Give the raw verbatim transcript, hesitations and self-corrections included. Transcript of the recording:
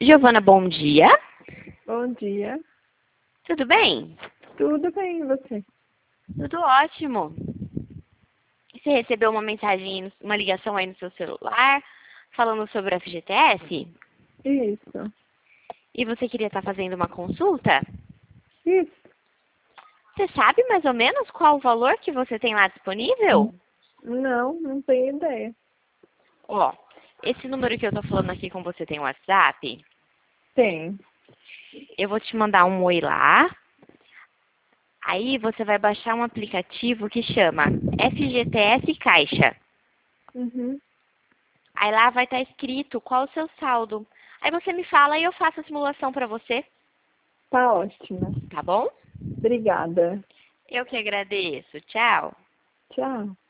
Giovana, bom dia. Bom dia. Tudo bem? Tudo bem, e você? Tudo ótimo. Você recebeu uma mensagem, uma ligação aí no seu celular, falando sobre a F G T S? Isso. E você queria estar fazendo uma consulta? Isso. Você sabe mais ou menos qual o valor que você tem lá disponível? Não, não tenho ideia. Ó, esse número que eu tô falando aqui com você tem WhatsApp? Tem. Eu vou te mandar um oi lá. Aí você vai baixar um aplicativo que chama F G T S Caixa. Uhum. Aí lá vai estar escrito qual o seu saldo. Aí você me fala e eu faço a simulação para você, Tá ótimo. tá bom? Obrigada. Eu que agradeço. Tchau. Tchau.